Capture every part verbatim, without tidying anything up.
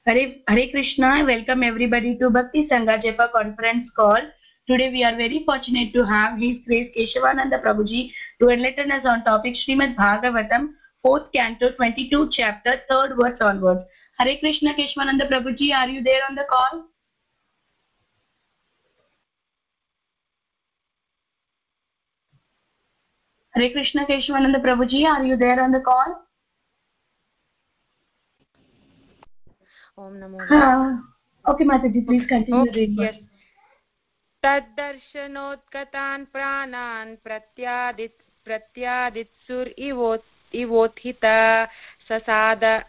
Hare, Hare Krishna, I welcome everybody to Bhakti Sangha Japa conference call. Today we are very fortunate to have His Grace Keshavananda Prabhuji to enlighten us on topic Srimad Bhagavatam, fourth canto, twenty-two chapter, third verse onwards. Hare Krishna Keshavananda Prabhuji, are you there on the call? Hare Krishna Keshavananda Prabhuji, are you there on the call? Om Namo. Uh, okay, Mataji, please continue. Okay, yes. Taddarshanotkataan pranan pratyadit pratyaditsur ivot ivothita sasada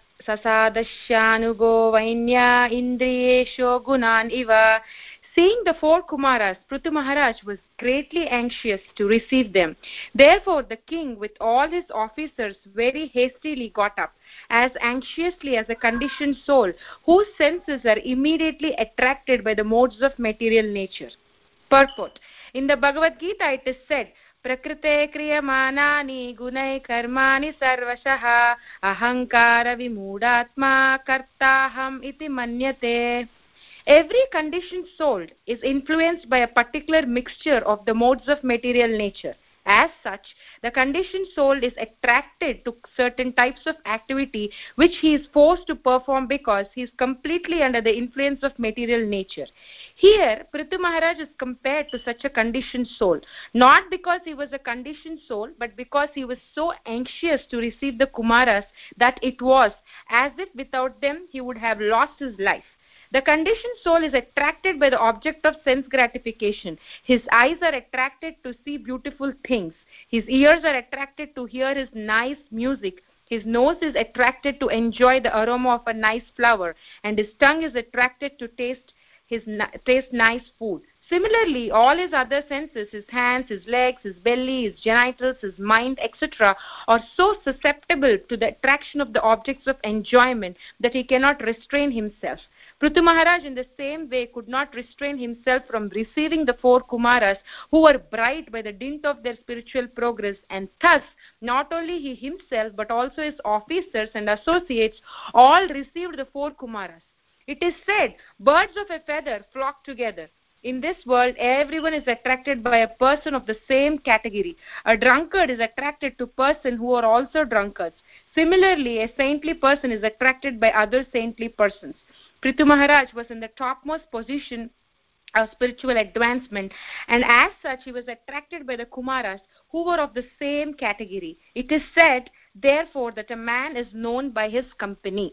sasadashyanugo vainya indriyesho gunan iva. Seeing the four Kumaras, Prithu Maharaj was greatly anxious to receive them. Therefore, the king, with all his officers, very hastily got up, as anxiously as a conditioned soul, whose senses are immediately attracted by the modes of material nature. Purport. In the Bhagavad Gita, it is said, Prakrite kriyamanani gunai karmani sarvashaha ahankara vimudatma kartaham iti manyate. Every conditioned soul is influenced by a particular mixture of the modes of material nature. As such, the conditioned soul is attracted to certain types of activity which he is forced to perform because he is completely under the influence of material nature. Here, Prithu Maharaj is compared to such a conditioned soul, not because he was a conditioned soul, but because he was so anxious to receive the Kumaras that it was as if without them he would have lost his life. The conditioned soul is attracted by the object of sense gratification. His eyes are attracted to see beautiful things. His ears are attracted to hear his nice music. His nose is attracted to enjoy the aroma of a nice flower. And his tongue is attracted to taste his taste nice food. Similarly, all his other senses, his hands, his legs, his belly, his genitals, his mind, et cetera, are so susceptible to the attraction of the objects of enjoyment that he cannot restrain himself. Prithu Maharaj in the same way could not restrain himself from receiving the four Kumaras who were bright by the dint of their spiritual progress, and thus not only he himself but also his officers and associates all received the four Kumaras. It is said, birds of a feather flock together. In this world, everyone is attracted by a person of the same category. A drunkard is attracted to persons who are also drunkards. Similarly, a saintly person is attracted by other saintly persons. Prithu Maharaj was in the topmost position of spiritual advancement, and as such he was attracted by the Kumaras who were of the same category. It is said, therefore, that a man is known by his company.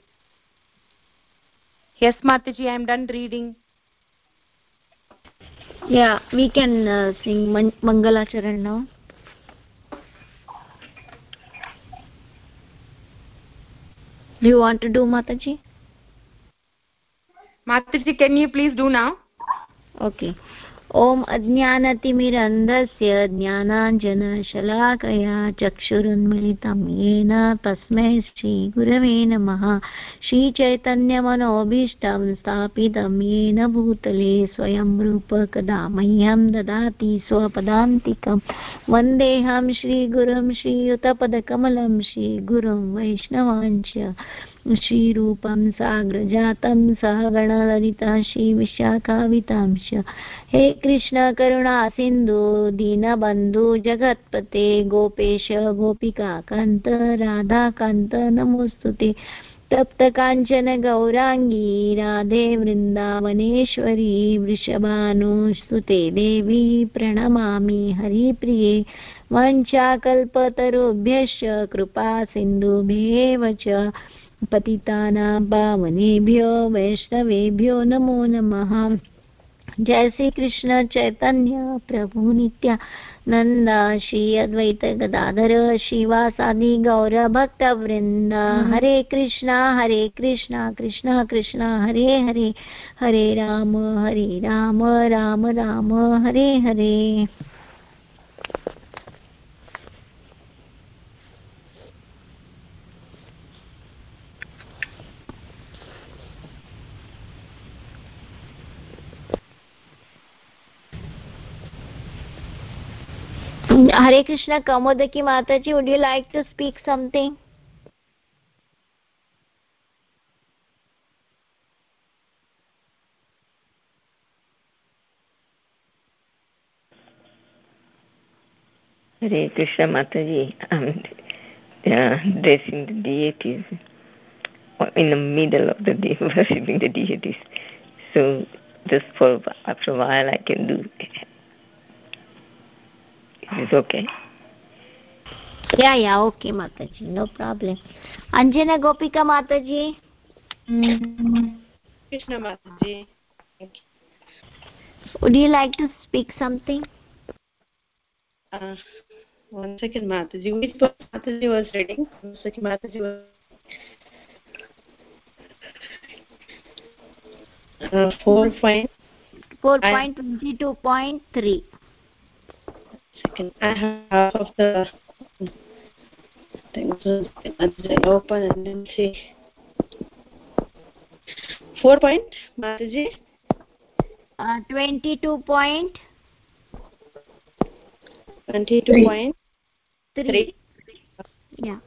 Yes, Mataji, I am done reading. Yeah, we can uh, sing Man Mangala Charan now. Do you want to do, Mataji? Mataji, can you please do now? Okay. Om Ajnanatimirandasya Jnananjana-shalakaya Chakshurunmilitam Yena Tasmai Shri Gurave Namaha. Shri Chaitanya Manobhishtam Sthapitam Yena Bhutale Swayam Rupa Kada Mahyam Dadati Swapadantikam Vandeham Shri Gurum Shri Yutapadakamalam Shri Gurum Vaishnavancha Shri Rupam Sagrajatam Sahagana Shri Vishakhavitamsha. He Krishna Karuna Sindhu Dina Bandhu Jagatpate Gopesha Gopika Kanta Radha Kanta Namostute Tapta Kanchana Gaurangi Radhe Vrindavaneshwari Vrishabhanu Stute Devi Pranamami Hari Priye Vancha Kalpatarubhyasya Kripa Sindhubhyeva cha Patitanam Pavanebhyo Vaishnavebhyo Namo Namaha. जय श्री कृष्ण चैतन्य प्रभु नित्यानंद श्री अद्वैत गदाधर श्रीवासादि गौर भक्त वृंद. हरे कृष्णा हरे कृष्णा कृष्णा कृष्णा हरे हरे हरे राम हरे Ram Ram Ram Hare Hare. Hare Krishna Kamodaki Mataji, would you like to speak something? Hare Krishna Mataji. I'm uh, dressing the deities in the middle of the day, worshipping the deities. So just for after a while I can do it. Is it okay? Yeah, yeah, okay, Mataji, no problem. Anjana Gopika Mataji. Krishna Mataji. Would you like to speak something? Uh, one second, Mataji. Which book Mataji was reading? One second, Mataji was. Uh, four point. four point twenty-two point three. Second, I have half of the things. I open and then see. Four point, Mataji. Uh, twenty-two point Twenty-two point three. Yeah.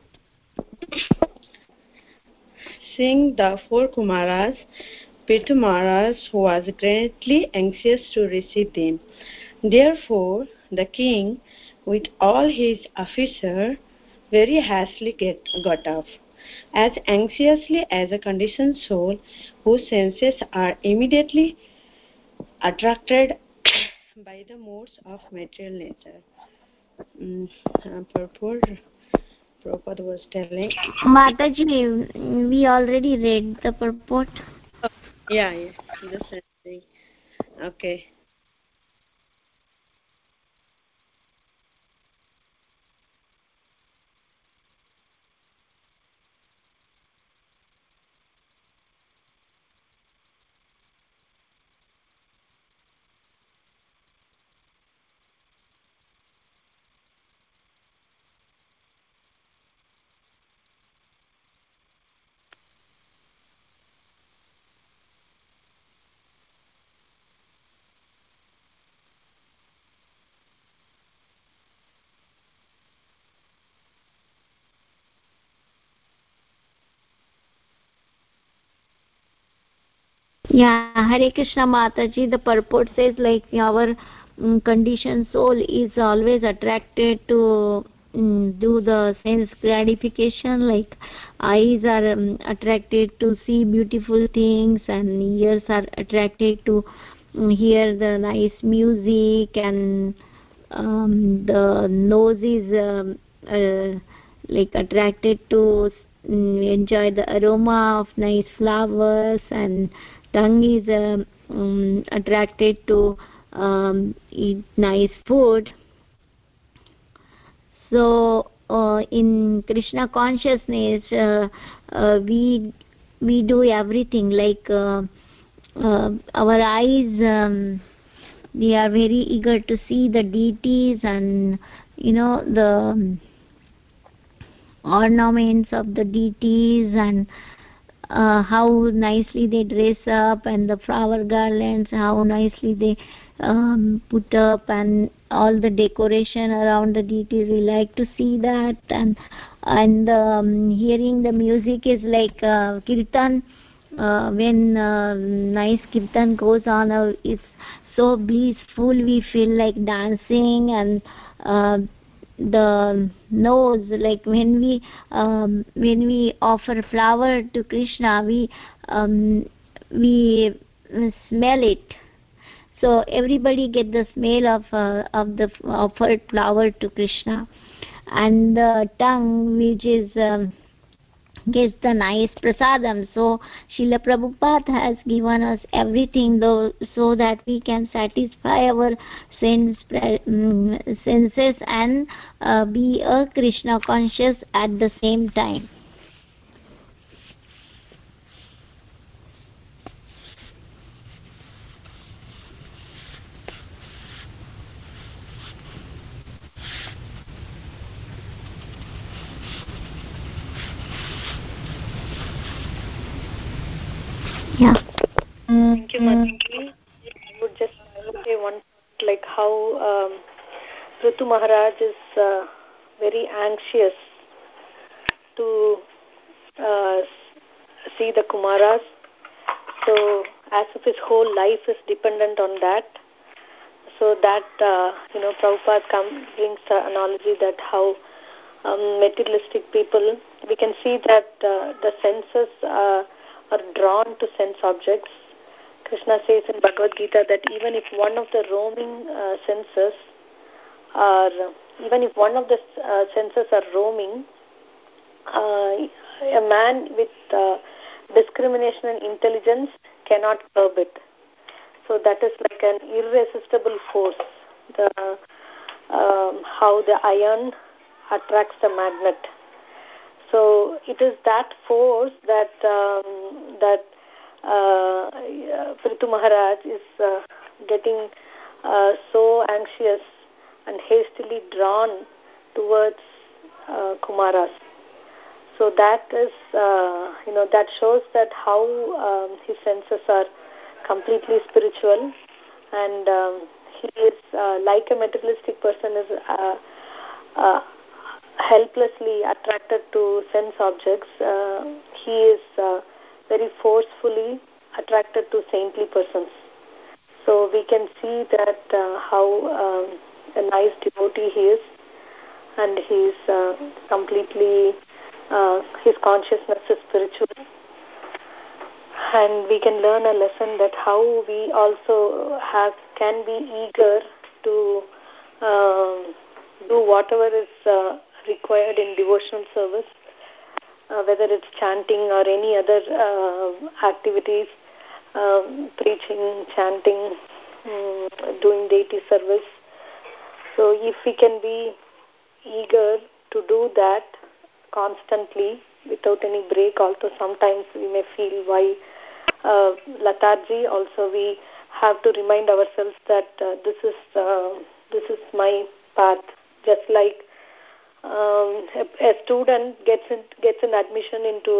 Seeing the four Kumaras, Pithu Maharaj was greatly anxious to receive them. Therefore, the king, with all his officers, very hastily get, got off, as anxiously as a conditioned soul whose senses are immediately attracted by the modes of material nature. Mm, uh, purport, Prabhupada was telling. Mataji, we already read the purport. Oh, yeah, yeah, just saying. Okay. Yeah, Hare Krishna Mataji, the purport says like our um, conditioned soul is always attracted to um, do the sense gratification, like eyes are um, attracted to see beautiful things and ears are attracted to um, hear the nice music, and um, the nose is um, uh, like attracted to um, enjoy the aroma of nice flowers, and tongue is um, um, attracted to um, eat nice food. So uh, in Krishna consciousness, uh, uh, we we do everything, like uh, uh, our eyes, um, we are very eager to see the deities, and you know the ornaments of the deities, and uh, how nicely they dress up, and the flower garlands, how nicely they um, put up, and all the decoration around the deities. We like to see that, and and um, hearing the music is like uh, kirtan. Uh, when uh, nice kirtan goes on, uh, it's so blissful. We feel like dancing, and uh, the nose, like when we um, when we offer flower to Krishna, we um, we smell it. So everybody get the smell of uh, of the offered flower to Krishna. And the tongue, which is um, gets the nice prasadam. So Srila Prabhupada has given us everything, though, so that we can satisfy our sense, um, senses, and uh, be a Krishna conscious at the same time. Yeah. Thank you, Mataji. I would just say one, like how um, Prithu Maharaj is uh, very anxious to uh, see the Kumaras. So as if his whole life is dependent on that. So that, uh, you know, Prabhupada come, brings the analogy that how um, materialistic people, we can see that uh, the senses uh, are drawn to sense objects. Krishna says in Bhagavad Gita that even if one of the roaming uh, senses are, even if one of the uh, senses are roaming, uh, a man with uh, discrimination and intelligence cannot curb it. So that is like an irresistible force, the, um, how the iron attracts the magnet. So it is that force that um, that uh, Prithu Maharaj is uh, getting uh, so anxious and hastily drawn towards uh, Kumaras. So that is, uh, you know, that shows that how um, his senses are completely spiritual, and um, he is uh, like a materialistic person is uh, uh, helplessly attracted to sense objects. Uh, he is uh, very forcefully attracted to saintly persons. So we can see that uh, how um, a nice devotee he is, and he is uh, completely, uh, his consciousness is spiritual. And we can learn a lesson that how we also have can be eager to um, do whatever is uh, required in devotional service, uh, whether it's chanting or any other uh, activities, um, preaching, chanting, um, doing deity service. So if we can be eager to do that constantly without any break, also sometimes we may feel why uh, lethargy. Also we have to remind ourselves that uh, this is uh, this is my path. Just like um, a, a student gets in, gets an admission into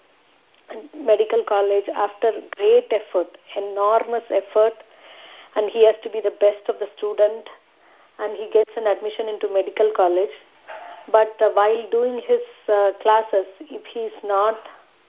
um, medical college after great effort, enormous effort, and he has to be the best of the student, and he gets an admission into medical college. But uh, while doing his uh, classes, if he is not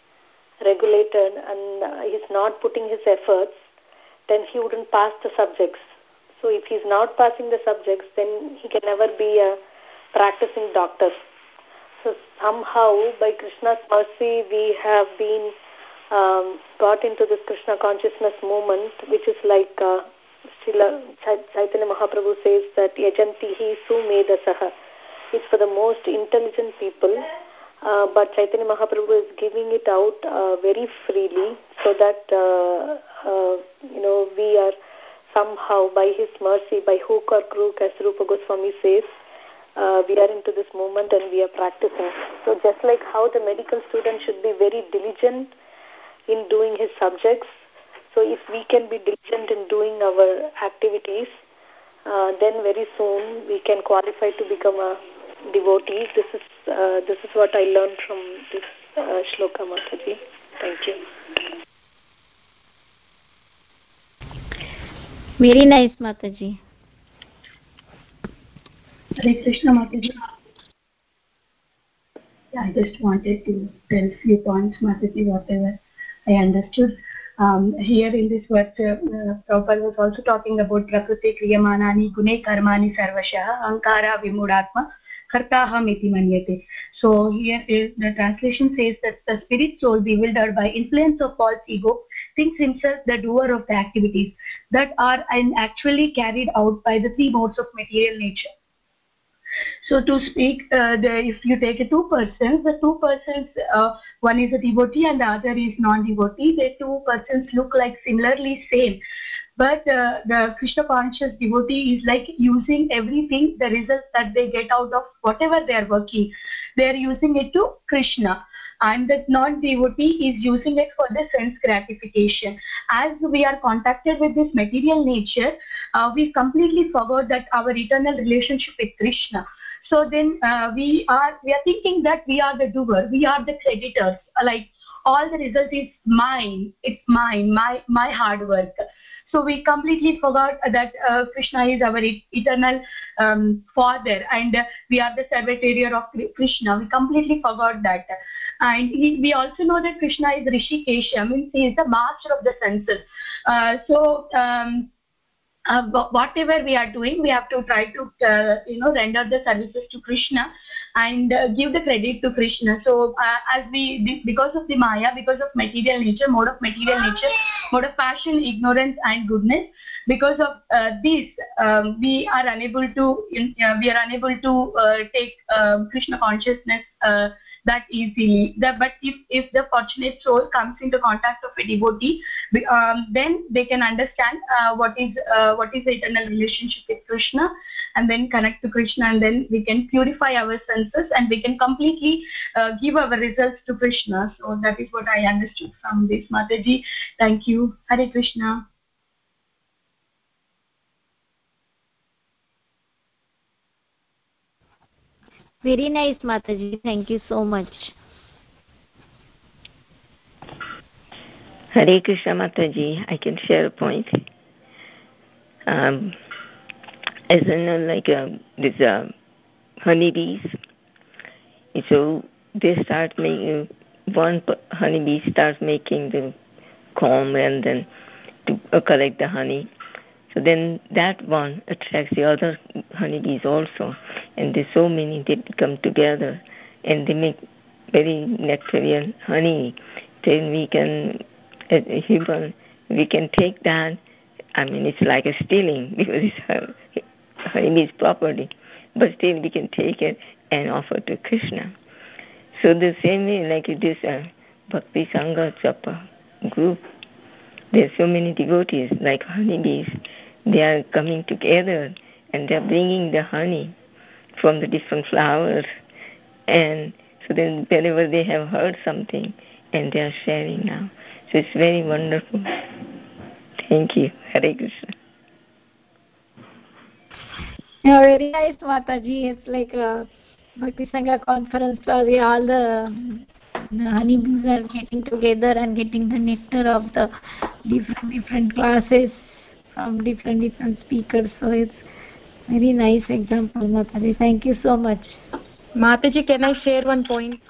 regulated and uh, he is not putting his efforts, then he wouldn't pass the subjects. So if he is not passing the subjects, then he can never be a practicing doctor. So somehow, by Krishna's mercy, we have been um, got into this Krishna consciousness movement, which is like uh, Srila Chaitanya Mahaprabhu says that yajantihi sumedasaha. It's for the most intelligent people, uh, but Chaitanya Mahaprabhu is giving it out uh, very freely, so that uh, uh, you know we are somehow, by his mercy, by hook or crook, as Rupa Goswami says, uh, we are into this movement and we are practicing. So just like how the medical student should be very diligent in doing his subjects, so if we can be diligent in doing our activities, uh, then very soon we can qualify to become a devotee. This is uh, this is what I learned from this uh, shloka, Mataji. Thank you. Very nice, Mataji. Hare Krishna, Mataji. Yeah, I just wanted to tell few points, Mataji, whatever I understood. Um, here in this verse, uh, uh, Prabhupada was also talking about Prakriti Kriyamanani Gune Karmani Sarvashaha Ankara Vimudatma Kartaham iti manyate. So here is the translation says that the spirit soul, bewildered by influence of false ego, thinks himself the doer of the activities that are actually carried out by the three modes of material nature. So to speak, uh, the, if you take a two persons, the two persons, uh, one is a devotee and the other is non-devotee. The two persons look like similarly same, but uh, the Krishna conscious devotee is like using everything, the results that they get out of whatever they are working, they are using it to Krishna. And the non-devotee is using it for the sense gratification. As we are contacted with this material nature, uh, we completely forgot that our eternal relationship with Krishna. So then uh, we are we are thinking that we are the doer, we are the creditors. Like all the result is mine, it's mine, my my hard work. So we completely forgot that uh, Krishna is our eternal um, father, and uh, we are the servitor of Krishna. We completely forgot that. And he, we also know that Krishna is Rishikesha, means he is the master of the senses. Uh, so um, uh, whatever we are doing, we have to try to uh, you know render the services to Krishna and uh, give the credit to Krishna. So uh, as we, because of the Maya, because of material nature, mode of material nature, mode of passion, ignorance and goodness, because of uh, this, um, we are unable to uh, we are unable to uh, take uh, Krishna consciousness uh, that easily. The, but if if the fortunate soul comes into contact of a devotee, um, then they can understand uh, what is uh, what is the eternal relationship with Krishna, and then connect to Krishna, and then we can purify our senses and we can completely uh, give our results to Krishna. So that is what I understood from this, Mataji. Thank you. Hare Krishna. Very nice, Mataji. Thank you so much. Hare Krishna, Mataji. I can share a point. Um, as in, uh, like uh, these uh, honeybees, so they start making, one honeybee starts making the comb and then to uh, collect the honey. So then that one attracts the other honeybees also, and there's so many, they come together and they make very nectarian honey. Then we can, as a human, we can take that. I mean, it's like a stealing because it's her, honeybee's property, but still we can take it and offer to Krishna. So the same way, like this uh, Bhakti Sangha Japa group, there's so many devotees like honeybees. They are coming together and they're bringing the honey from the different flowers, and so then whenever they have heard something and they are sharing now. So it's very wonderful. Thank you. Hare Krishna. Yeah, very nice, Mataji. It's like a Bhakti Sangha conference where all the, the honeybees are getting together and getting the nectar of the different different classes from different different speakers. So it's very nice example, Mataji. Thank you so much. Mataji, can I share one point?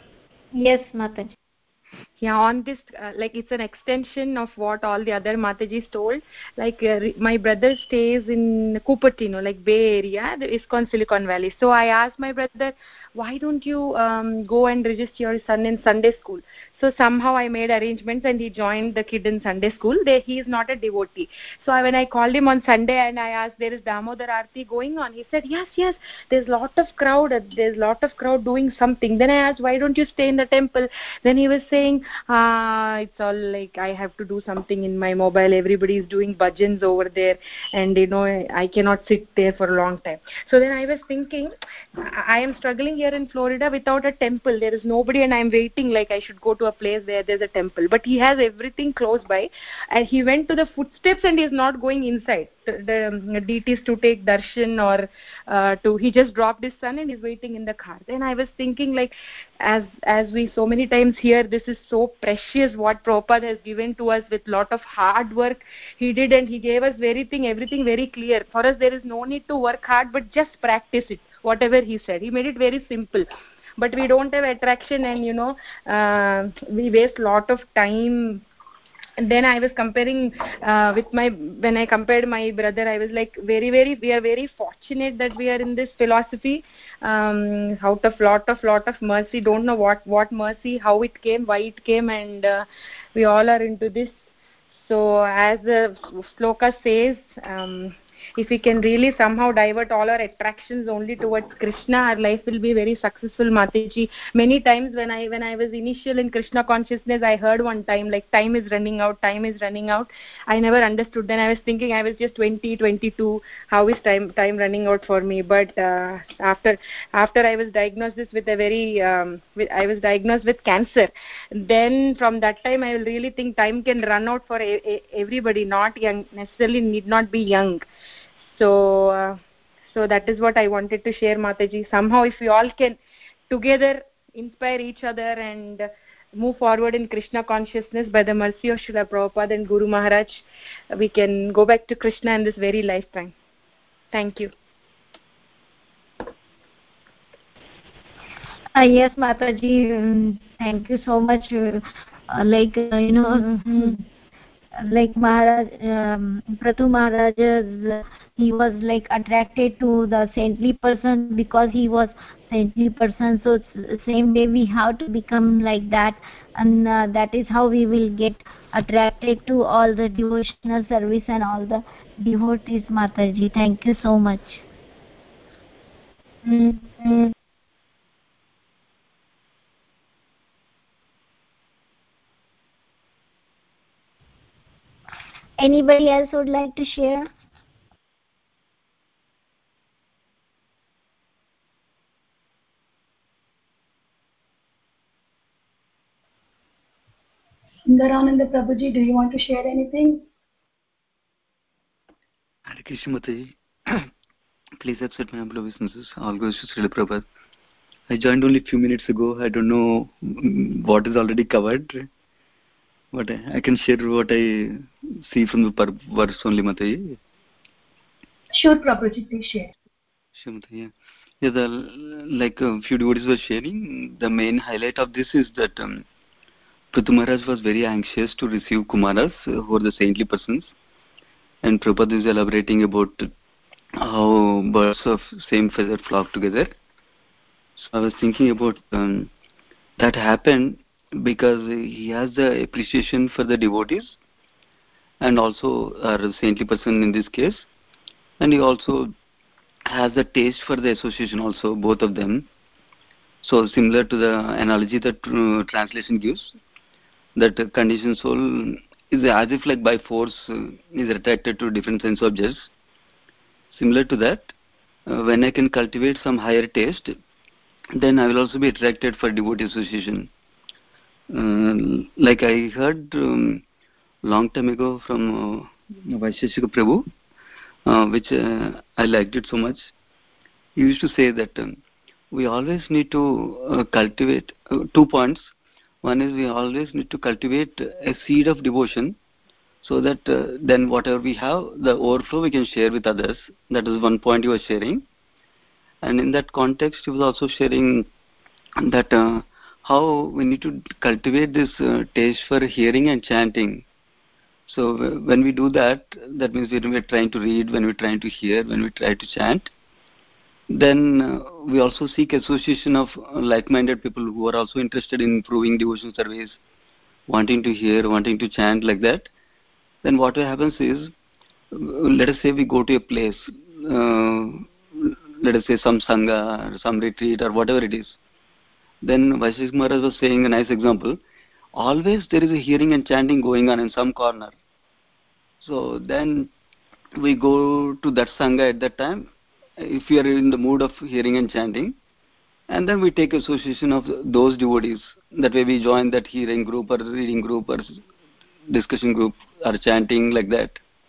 Yes, Mataji. Yeah, on this, uh, like it's an extension of what all the other Matajis told. Like uh, my brother stays in Cupertino, like Bay Area, the ISKCON Silicon Valley. So I asked my brother, why don't you um, go and register your son in Sunday school? So somehow I made arrangements and he joined the kid in Sunday school. They, he is not a devotee. So I, when I called him on Sunday and I asked, there is Damodar Aarti going on? He said, yes, yes, there's lot of crowd. There's lot of crowd doing something. Then I asked, why don't you stay in the temple? Then he was saying, ah, it's all like I have to do something in my mobile. Everybody is doing bhajans over there and you know, I cannot sit there for a long time. So then I was thinking, I am struggling here in Florida without a temple. There is nobody and I am waiting like I should go to a place where there's a temple. But he has everything close by and he went to the footsteps and he is not going inside. The, the deities to take darshan or uh, to, he just dropped his son and is waiting in the car. Then I was thinking like, as as we so many times hear, this is so precious what Prabhupada has given to us with lot of hard work he did, and he gave us everything, everything very clear. For us, there is no need to work hard, but just practice it, whatever he said. He made it very simple. But we don't have attraction and, you know, uh, we waste lot of time. And then I was comparing uh, with my, when I compared my brother, I was like, very, very, we are very fortunate that we are in this philosophy, um, out of lot of, lot of mercy. Don't know what, what mercy, how it came, why it came, and uh, we all are into this. So as the sloka says, um, if we can really somehow divert all our attractions only towards Krishna, our life will be very successful, Mataji. Many times when I when I was initial in Krishna consciousness, I heard one time like time is running out, time is running out. I never understood. Then I was thinking I was just twenty, twenty-two. How is time time running out for me? But uh, after after I was diagnosed with a very um, with, I was diagnosed with cancer. Then from that time I will really think time can run out for a, a, everybody, not young necessarily need not be young. So, uh, so that is what I wanted to share, Mataji. Somehow, if we all can together inspire each other and move forward in Krishna consciousness by the mercy of Srila Prabhupada and Guru Maharaj, we can go back to Krishna in this very lifetime. Thank you. Uh, yes, Mataji, um, thank you so much. Uh, like, uh, you know, mm-hmm. like Maharaj, um, Prathu Maharaj, he was like attracted to the saintly person because he was saintly person. So same way we have to become like that, and uh, that is how we will get attracted to all the devotional service and all the devotees. Mataji, thank you so much. Mm-hmm. Anybody else would like to share? Sundarananda Prabhuji, do you want to share anything? Hare Krishna Mataji. Please accept my humble obeisances. All goes to Srila Prabhupada. I joined only a few minutes ago. I don't know what is already covered, but I can share what I see from the verse only, Mataji. Sure, Prabhuji, please share. Sure, Mataji. Yeah, the, like a few devotees were sharing, the main highlight of this is that um, Prithu Maharaj was very anxious to receive Kumaras, uh, who are the saintly persons, and Prabhupada is elaborating about how birds of same feather flock together. So I was thinking about um, that happened because he has the appreciation for the devotees and also a saintly person in this case, and he also has a taste for the association also, both of them. So similar to the analogy that uh, translation gives, that uh, conditioned soul is as if like by force uh, is attracted to different sense objects. Similar to that, uh, when I can cultivate some higher taste, then I will also be attracted for devotee association. Uh, like I heard um, long time ago from uh, Vaisheshika Prabhu, uh, which uh, I liked it so much. He used to say that um, we always need to uh, cultivate uh, two points. One is we always need to cultivate a seed of devotion, so that uh, then whatever we have, the overflow we can share with others. That is one point he was sharing. And in that context, he was also sharing that uh, how we need to cultivate this uh, taste for hearing and chanting. So when we do that, that means when we're trying to read, when we're trying to hear, when we try to chant, then uh, we also seek association of like-minded people who are also interested in improving devotional service, wanting to hear, wanting to chant like that. Then what happens is, let us say we go to a place, uh, let us say some sangha or some retreat or whatever it is. Then Vaisheshika Maharaj was saying a nice example. Always there is a hearing and chanting going on in some corner. So then we go to that sangha at that time, if we are in the mood of hearing and chanting, and then we take association of those devotees. That way we join that hearing group or reading group or discussion group or chanting like that.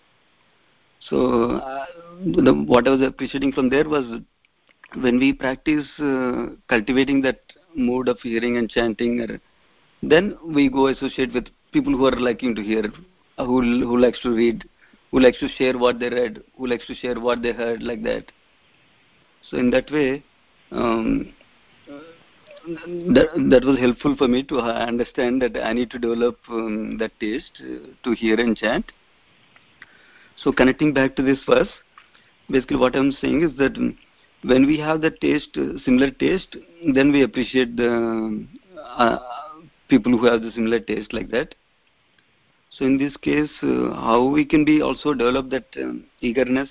So uh, the, what I was appreciating from there was when we practice uh, cultivating that mood of hearing and chanting, or, then we go associate with people who are liking to hear, uh, who who likes to read, who likes to share what they read, who likes to share what they heard, like that. So in that way, um, that, that was helpful for me to understand that I need to develop um, that taste uh, to hear and chant. So connecting back to this verse, basically what I'm saying is that when we have the taste, uh, similar taste, then we appreciate the uh, people who have the similar taste like that. So in this case, uh, how we can be also develop that um, eagerness.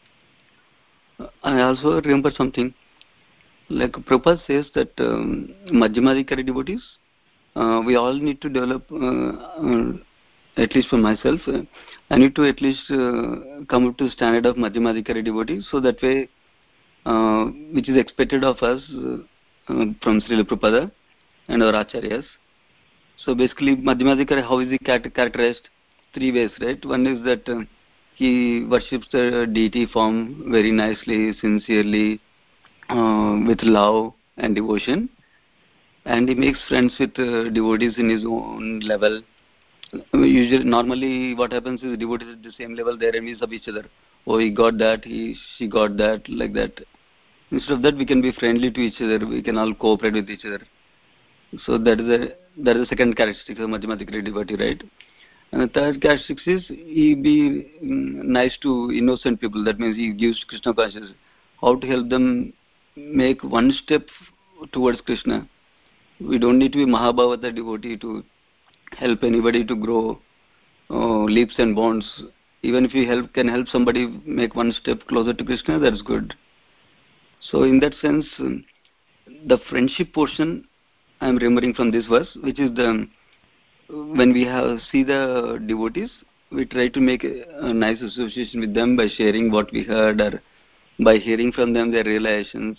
I also remember something, like Prabhupada says that um, Madhyamadikari devotees, uh, we all need to develop, uh, uh, at least for myself, uh, I need to at least uh, come up to the standard of Madhyamadikari devotees, so that way, uh, which is expected of us uh, uh, from Srila Prabhupada and our Acharyas. So basically, Madhyamadikari, how is he characterized? Three ways, right? One is that uh, he worships the deity form very nicely, sincerely, uh, with love and devotion, and he makes friends with uh, devotees in his own level. Usually, normally, what happens is devotees at the same level, they are enemies of each other. Oh, he got that, he, she got that, like that. Instead of that, we can be friendly to each other. We can all cooperate with each other. So that is a that is the second characteristic of Madhyamadikari devotee, right? And the third characteristic is he be mm, nice to innocent people. That means he gives Krishna consciousness. How to help them make one step towards Krishna. We don't need to be Mahabhavata devotee to help anybody to grow uh, leaps and bounds. Even if we help can help somebody make one step closer to Krishna, that's good. So in that sense, um, the friendship portion I am remembering from this verse, which is the when we have see the devotees, we try to make a, a nice association with them by sharing what we heard or by hearing from them their realizations.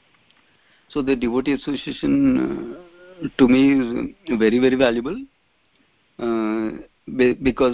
So the devotee association uh, to me is very very valuable uh, be, because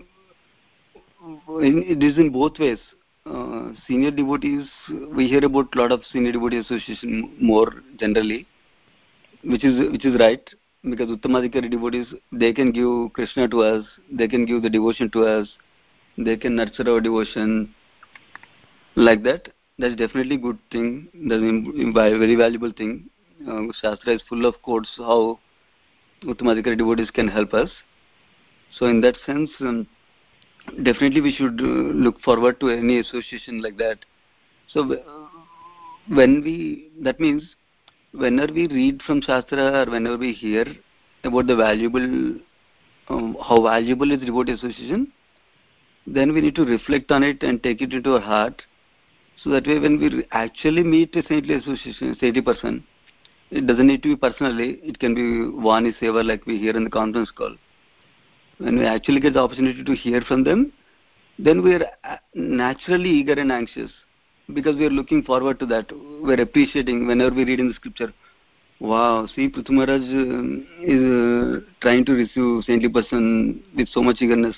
uh, in, it is in both ways. Uh, senior devotees, we hear about a lot of senior devotee association more generally, which is which is right, because Uttamadhikari devotees, they can give Krishna to us, they can give the devotion to us, they can nurture our devotion like that. That's definitely good thing. That's a very valuable thing. Uh, Shastra is full of quotes how Uttamadhikari devotees can help us. So in that sense, um, definitely we should uh, look forward to any association like that. So uh, when we, that means whenever we read from Shastra or whenever we hear about the valuable, um, how valuable is devotee association, then we need to reflect on it and take it into our heart. So that way when we actually meet a saintly association, saintly person, it doesn't need to be personally, it can be Vani Seva like we hear in the conference call. When we actually get the opportunity to hear from them, then we are naturally eager and anxious because we are looking forward to that. We are appreciating whenever we read in the scripture, wow, see Prithu Maharaj uh, is uh, trying to receive saintly person with so much eagerness.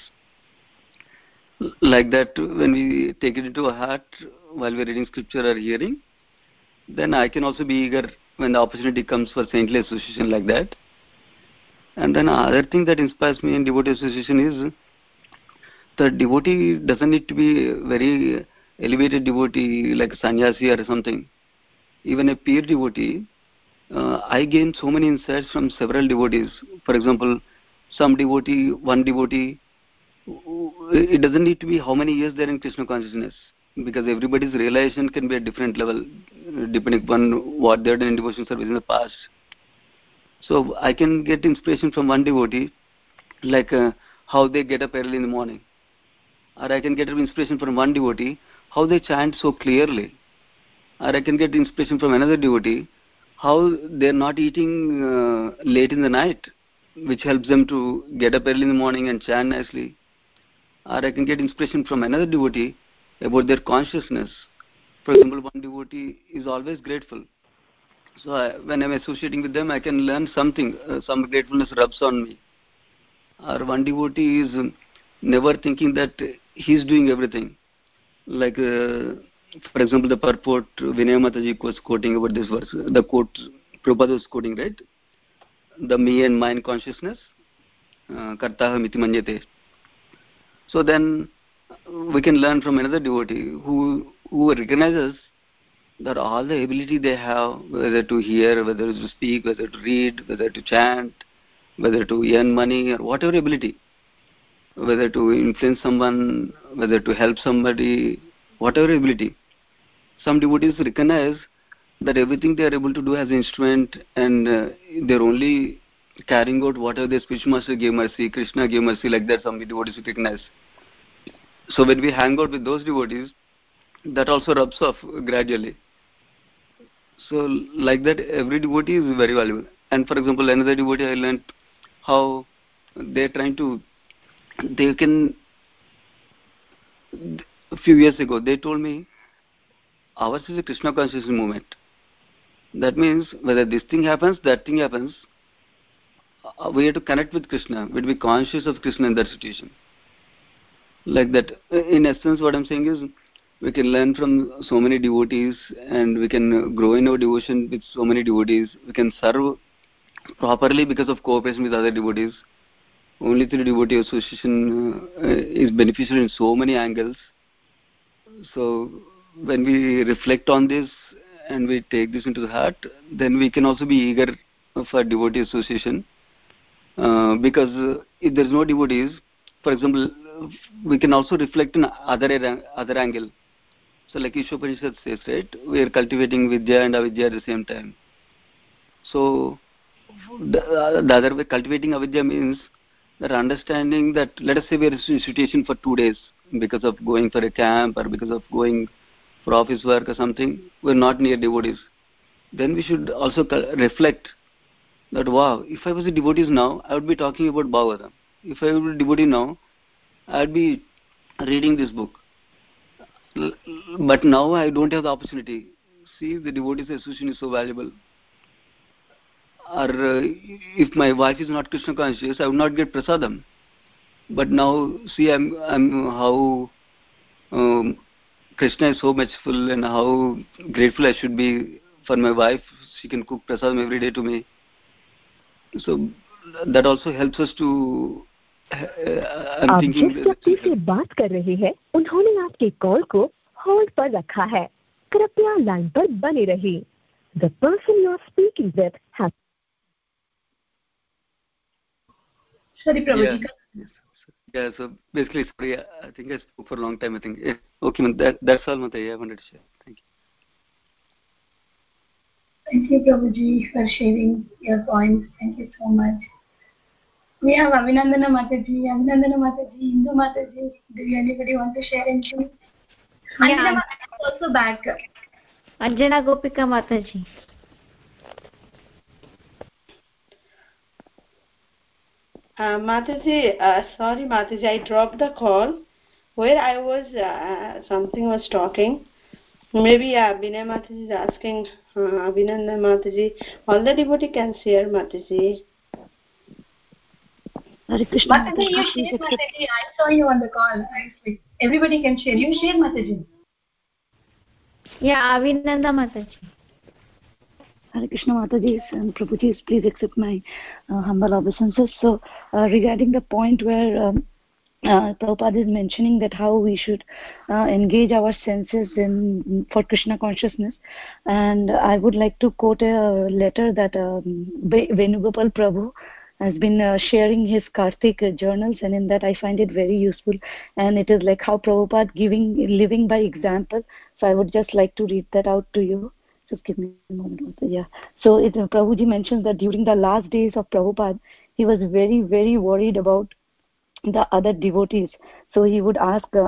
Like that, when we take it into our heart while we are reading scripture or hearing, then I can also be eager when the opportunity comes for saintly association like that. And then another thing that inspires me in devotee association is the devotee doesn't need to be a very elevated devotee like a sannyasi or something. Even a peer devotee, uh, I gain so many insights from several devotees. For example, some devotee, one devotee, it doesn't need to be how many years they're in Krishna consciousness, because everybody's realization can be at different level depending upon what they've done in devotion service in the past. So I can get inspiration from one devotee, like uh, how they get up early in the morning. Or I can get inspiration from one devotee, how they chant so clearly. Or I can get inspiration from another devotee, how they're not eating uh, late in the night, which helps them to get up early in the morning and chant nicely. Or I can get inspiration from another devotee about their consciousness. For example, one devotee is always grateful. So I, when I'm associating with them, I can learn something. Uh, some gratefulness rubs on me. Or one devotee is never thinking that he's doing everything. Like, uh, for example, the purport Vinay Mataji was quoting about this verse. The quote Prabhupada was quoting, right? The me and mine consciousness. Kartaha miti manyate. So then we can learn from another devotee who, who recognizes that all the ability they have, whether to hear, whether to speak, whether to read, whether to chant, whether to earn money, or whatever ability, whether to influence someone, whether to help somebody, whatever ability. Some devotees recognize that everything they are able to do as an instrument, and uh, they're only carrying out whatever the spiritual master gave mercy, Krishna gave mercy, like that some devotees recognize. So when we hang out with those devotees, that also rubs off gradually. So like that, every devotee is very valuable. And for example, another devotee I learned how they're trying to, they can, a few years ago, they told me, ours is a Krishna consciousness movement. That means whether this thing happens, that thing happens, we have to connect with Krishna. We have to be conscious of Krishna in that situation. Like that. In essence, what I'm saying is, we can learn from so many devotees, and we can grow in our devotion with so many devotees. We can serve properly because of cooperation with other devotees. Only through devotee association uh, is beneficial in so many angles. So when we reflect on this and we take this into the heart, then we can also be eager for devotee association. Uh, because uh, if there's no devotees, for example, we can also reflect in other other angle. So like Ishopanishad says, right, we are cultivating Vidya and Avidya at the same time. So the, uh, the other way, cultivating Avidya means that understanding that, let us say we are in a situation for two days because of going for a camp or because of going for office work or something, we are not near devotees. Then we should also reflect that, wow, if I was a devotee now, I would be talking about Bhagavatam. If I were a devotee now, I would be reading this book. But now I don't have the opportunity. See, the devotees association is so valuable. Or uh, if my wife is not Krishna conscious, I would not get prasadam. But now, see, I'm, I'm how um, Krishna is so much full, and how grateful I should be for my wife. She can cook prasadam every day to me. So that also helps us to. Uh, I'm thinking. जिस व्यक्ति से बात कर रहे हैं, उन्होंने आपके call को होल्ड पर रखा है. कृपया लाइन पर बने रहिए. The person you are speaking with has. Sorry, Prabhuji. Yeah. Yeah, so basically, sorry, I think I spoke for a long time. I think. Yeah. Okay, man, that, that's all, Mataji, I wanted to share. Thank you. Thank you, Prabhuji, for sharing your points. Thank you so much. We have Avinandana Mataji, Avinandana Mataji, Indu Mataji. Do you anybody want to share anything? Yeah. Anjana Mataji is also back. Anjana Gopika Mataji. Uh, Mataji, uh, sorry Mataji, I dropped the call where I was, uh, something was talking. Maybe uh, Vinay Mataji is asking, uh, Abhinandan Mataji, all the devotee can share, Mataji. Mataji, you share, Mataji. I saw you on the call. I everybody can share. You share, Mataji. Yeah, Avinanda Mataji. Hare Krishna Mataji and Prabhuji, please accept my uh, humble obeisances. So, uh, regarding the point where um, uh, Prabhupada is mentioning that how we should uh, engage our senses in for Krishna consciousness, and I would like to quote a letter that um, Venugopal Prabhu has been uh, sharing his Kartik uh, journals, and in that I find it very useful, and it is like how Prabhupada giving living by example. So I would just like to read that out to you. Just give me a moment. Yeah. So it, uh, Prabhuji mentions that during the last days of Prabhupada, he was very, very worried about the other devotees. So he would ask uh,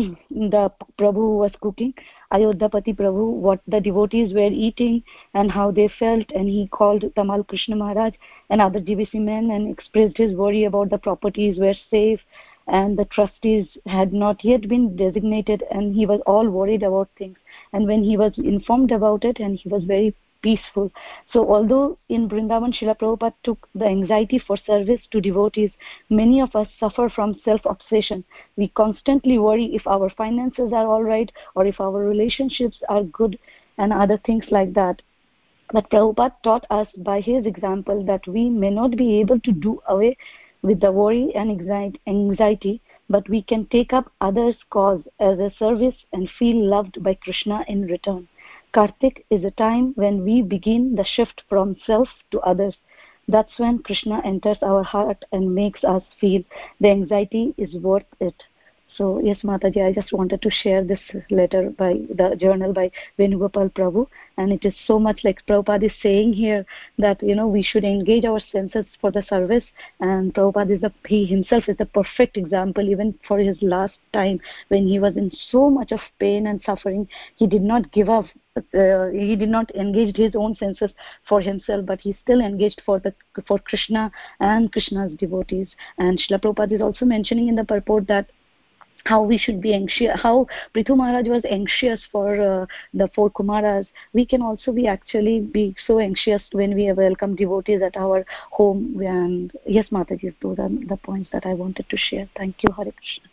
the Prabhu who was cooking, Ayodhyapati Prabhu, what the devotees were eating and how they felt, and he called Tamal Krishna Maharaj and other G B C men and expressed his worry about the properties were safe and the trustees had not yet been designated, and he was all worried about things. And when he was informed about it, and he was very peaceful. So although in Vrindavan Srila Prabhupada took the anxiety for service to devotees, many of us suffer from self-obsession. We constantly worry if our finances are all right or if our relationships are good and other things like that. But Prabhupada taught us by his example that we may not be able to do away with the worry and anxiety, but we can take up others' cause as a service and feel loved by Krishna in return. Kartik is a time when we begin the shift from self to others. That's when Krishna enters our heart and makes us feel the anxiety is worth it. So, yes, Mataji, I just wanted to share this letter by the journal by Venugopal Prabhu, and it is so much like Prabhupada is saying here that, you know, we should engage our senses for the service, and Prabhupada is a, he himself is a perfect example. Even for his last time when he was in so much of pain and suffering, he did not give up. Uh, he did not engage his own senses for himself, but he still engaged for the for Krishna and Krishna's devotees. And Srila Prabhupada is also mentioning in the purport that how we should be anxious, how Prithu Maharaj was anxious for uh, the four Kumaras. We can also be actually be so anxious when we welcome devotees at our home. And yes, Mataji, those are the points that I wanted to share. Thank you, Hare Krishna.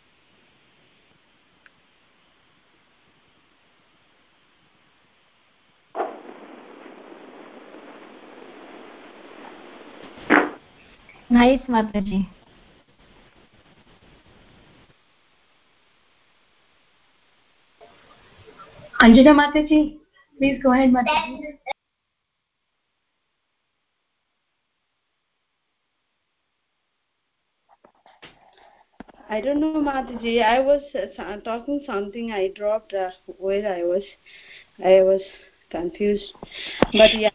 Nice, Mataji. Anjana Mataji, please go ahead, Mataji. I don't know, Mataji. I was uh, talking something. I dropped uh, where I was. I was confused. But yeah.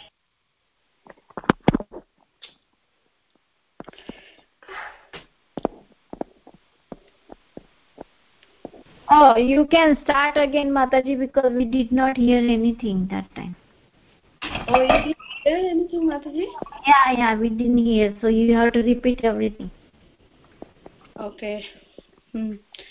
Oh, you can start again, Mataji, because we did not hear anything that time. Oh, you didn't hear anything, Mataji? Yeah, yeah, we didn't hear. So you have to repeat everything. Okay. Hmm.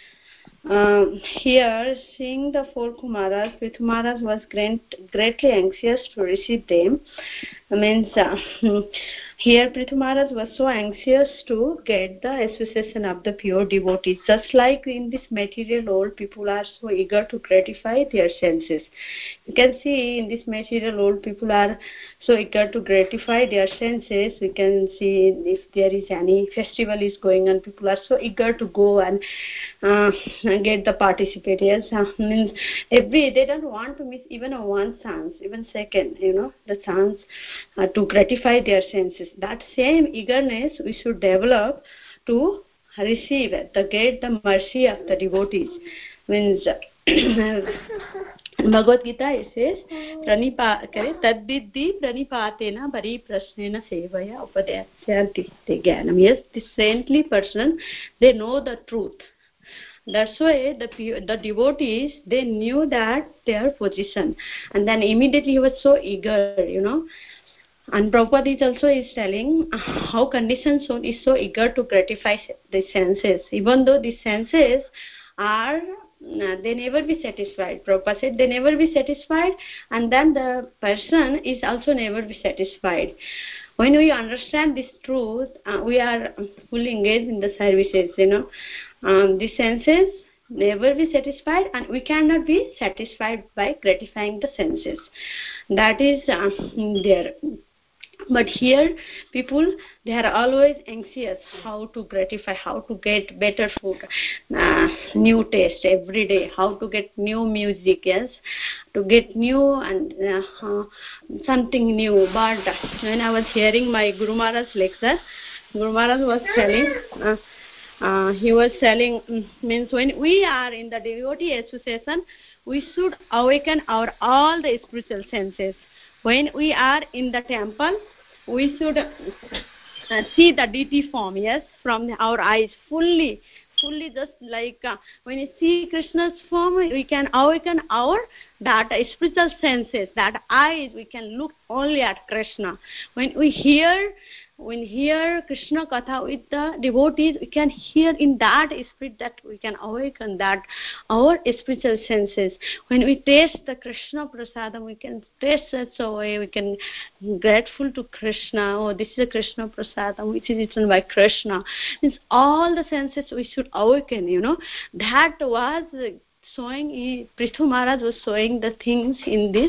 Um, here, seeing the four Kumaras, Prithu Maharaj was great, greatly anxious to receive them. I mean, uh, here Prithu Maharaj was so anxious to get the association of the pure devotees. Just like in this material world, people are so eager to gratify their senses. You can see in this material world, people are so eager to gratify their senses. We can see if there is any festival is going on, people are so eager to go and uh, get the participators. Uh, means every they don't want to miss even a one chance, even second. You know the chance uh, to gratify their senses. That same eagerness we should develop to receive the get the mercy of the devotees. Means Bhagavad Gita it says pranipa tadviddi pranipatena pariprasnena sevaya upadhyasyanti te jnanam. Yes, the saintly person, they know the truth. That's why the the devotees, they knew that their position, and then immediately he was so eager, you know. And Prabhupada is also is telling how conditioned soul is so eager to gratify the senses, even though the senses are they never be satisfied. Prabhupada said they never be satisfied, and then the person is also never be satisfied. When we understand this truth, uh, we are fully engaged in the services. You know, um, the senses never be satisfied, and we cannot be satisfied by gratifying the senses. That is uh, there. But here people, they are always anxious how to gratify, how to get better food, uh, new taste every day, how to get new music, yes, to get new and uh, uh, something new. But when I was hearing my Guru Maharaj's lecture, Guru Maharaj was telling uh, uh, he was telling means when we are in the devotee association, we should awaken our all the spiritual senses. When we are in the temple, we should uh, see the deity form, yes, from our eyes fully, fully just like uh, when you see Krishna's form, we can awaken our that spiritual senses, that eyes, we can look only at Krishna. When we hear when we hear Krishna Katha with the devotees, we can hear in that spirit that we can awaken that our spiritual senses. When we taste the Krishna Prasadam, we can taste such a way, we can grateful to Krishna. Oh, this is a Krishna Prasadam, which is eaten by Krishna. Means all the senses we should awaken, you know. That was showing, Prithu Maharaj was showing the things in this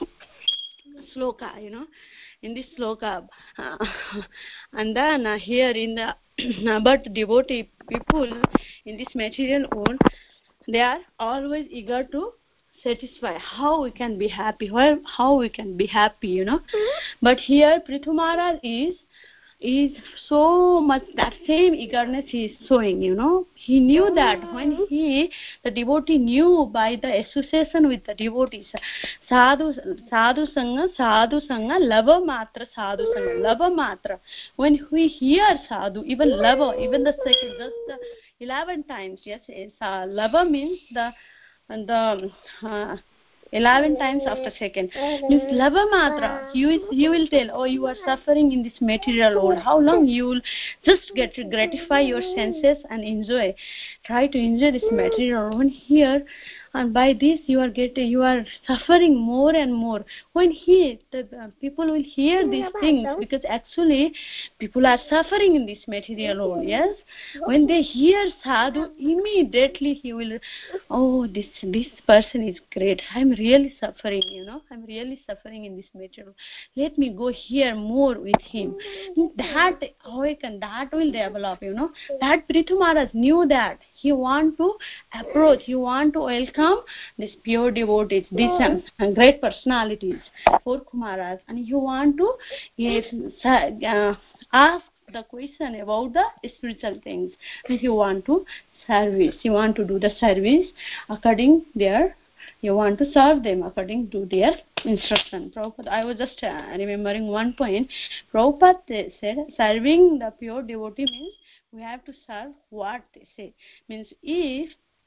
sloka, you know. In this sloka, uh, and then uh, here in the but devotee people in this material world, they are always eager to satisfy how we can be happy, how, how we can be happy, you know. But here Prithu Maharaj is is so much that same eagerness he is showing, you know. He knew that when he, the devotee knew by the association with the devotees, sadhu, sadhu sangha, sadhu sangha, lava matra, sadhu sangha, lava matra. When we hear sadhu, even lava, even the second, just the eleven times, yes, uh, lava means the, the, uh, eleven times after second. Means lava matra. You will, you will tell, oh, you are suffering in this material world. How long you will just get to gratify your senses and enjoy. Try to enjoy this material world here, and by this you are getting, you are suffering more and more. When he, the uh, people will hear these things, because actually people are suffering in this material world. Yes, when they hear sadhu, immediately he will, oh, this this person is great. I'm really suffering, you know. I'm really suffering in this material. Let me go here more with him. That awaken, that will develop, you know. That Prithu Maharaj knew that. He want to approach, he want to welcome these pure devotees, these um, great personalities, four Kumaras, and he want to yes, uh, ask the question about the spiritual things. If you want to service, you want to do the service according their, you want to serve them according to their instruction. Prabhupada, I was just uh, remembering one point. Prabhupada said serving the pure devotee means we have to serve what they say. Means if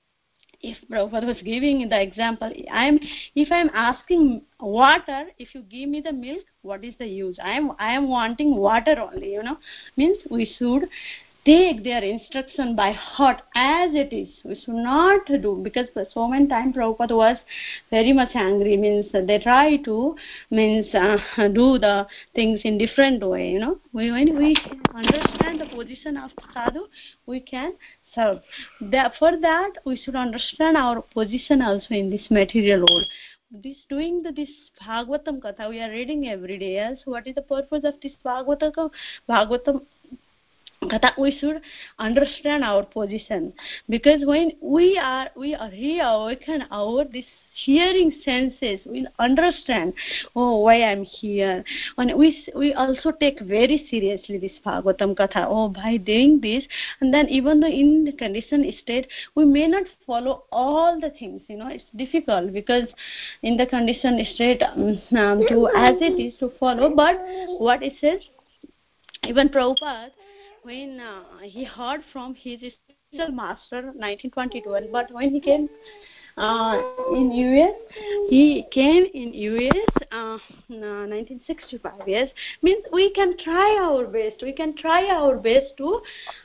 if Prabhupada was giving the example, I'm if I'm asking water, if you give me the milk, what is the use? I am I am wanting water only, you know. Means we should take their instruction by heart as it is. We should not do, because for so many times Prabhupada was very much angry. Means they try to means uh, do the things in different way, you know. We, when we understand the position of sadhu, we can serve. That, for that, we should understand our position also in this material world. This doing the, this Bhagavatam Katha we are reading every day. Yes, what is the purpose of this Bhagavatam? Bhagavatam Katha, we should understand our position, because when we are we are reawaken our this hearing senses, we understand, oh, why I'm here, and we we also take very seriously this Bhagavatam Katha. Oh, by doing this, and then even though in the conditioned state we may not follow all the things, you know, it's difficult because in the conditioned state um, to as it is to follow. But what it says, even Prabhupada, when uh, he heard from his spiritual master nineteen twenty-two, but when he came uh, in U S, he came in U S uh, nineteen sixty-five. Yes, means we can try our best. We can try our best to.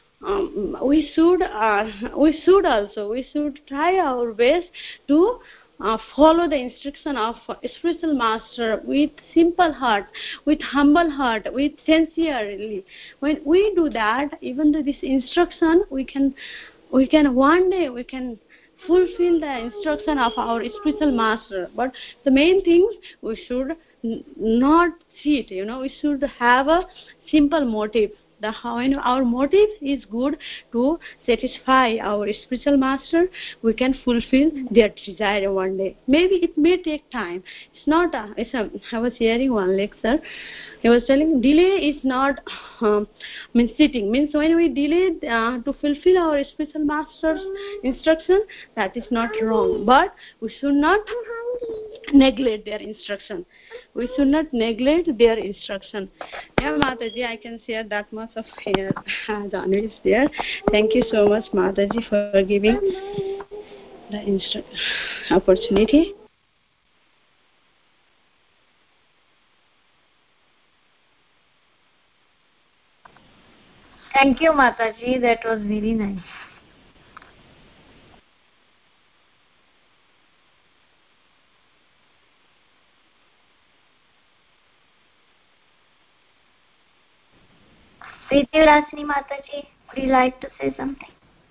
Um, we should. Uh, we should also. We should try our best to. Uh, follow the instruction of spiritual master with simple heart, with humble heart, with sincerely. When we do that, even though this instruction, we can, we can one day we can fulfill the instruction of our spiritual master. But the main things, we should n- not cheat. You know, we should have a simple motive. The how our motive is good to satisfy our spiritual master, we can fulfill their desire one day. Maybe it may take time. It's not. A, it's a, I was hearing one lecture. He was telling delay is not um, means sitting. Means when we delay uh, to fulfill our spiritual master's instruction, that is not wrong. But we should not neglect their instruction. We should not neglect their instruction. Yeah, Mataji, I can share that much of here. Janu is there. Thank you so much, Mataji, for giving the instru- opportunity. Thank you, Mataji. That was very nice. Vidyalasini Mataji, would you like to say something?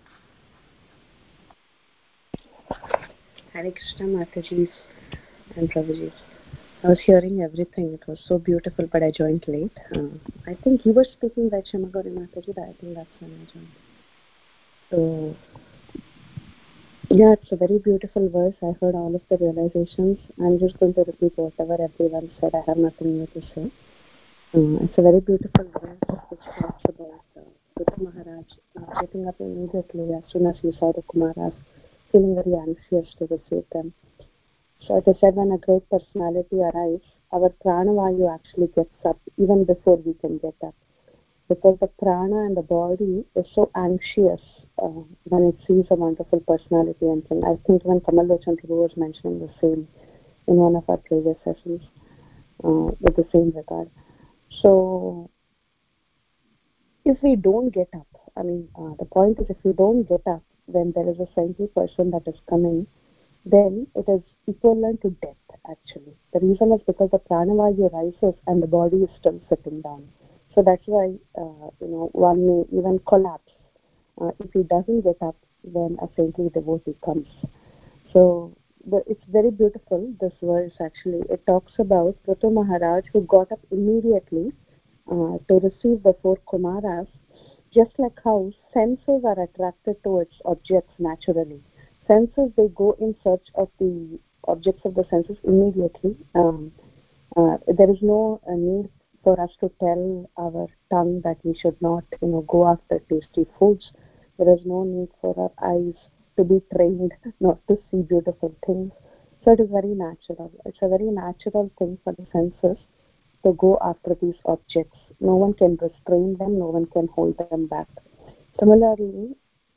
Hare Krishna Mataji and Prabhuji. I was hearing everything. It was so beautiful, but I joined late. Uh, I think you were speaking right, Shamagori Mataji, but I think that's when I joined. So, yeah, it's a very beautiful verse. I heard all of the realizations. I'm just going to repeat whatever everyone said. I have nothing more to say. Uh, it's a very beautiful verse which talks about uh, Prithu Maharaj uh, getting up immediately as soon as he saw the Kumaras, feeling very anxious to receive them. So as I said, when a great personality arrives, our pranavayu actually gets up even before we can get up. Because the prana and the body is so anxious uh, when it sees a wonderful personality entering. I think when Kamal Lochan Prabhu was mentioning the same in one of our previous sessions uh, with the same regard. So if we don't get up, I mean, uh, the point is if we don't get up when there is a saintly person that is coming, then it is equivalent to death actually. The reason is because the pranavayu rises and the body is still sitting down. So that's why, uh, you know, one may even collapse uh, if he doesn't get up when a saintly devotee comes. So the, it's very beautiful, this verse actually. It talks about Prithu Maharaj who got up immediately uh, to receive the four Kumaras, just like how senses are attracted towards objects naturally. Senses, they go in search of the objects of the senses immediately. Um, uh, there is no uh, need for us to tell our tongue that we should not, you know, go after tasty foods. There is no need for our eyes to be trained not to see beautiful things. So it is very natural. It's a very natural thing for the senses to go after these objects. No one can restrain them, no one can hold them back. Similarly,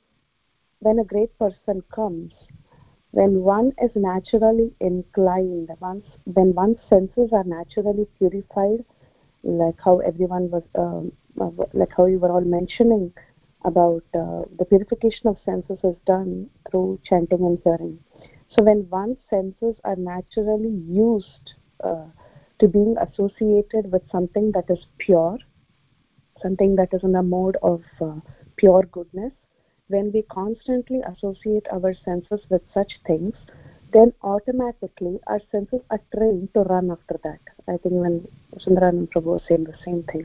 when a great person comes, when one is naturally inclined, once, when one's senses are naturally purified, like how everyone was, um, like how you were all mentioning about uh, the purification of senses is done through chanting and hearing. So when one's senses are naturally used uh, to being associated with something that is pure, something that is in the mode of uh, pure goodness, when we constantly associate our senses with such things, then automatically our senses are trained to run after that. I think when Sundaranand Prabhu was saying the same thing.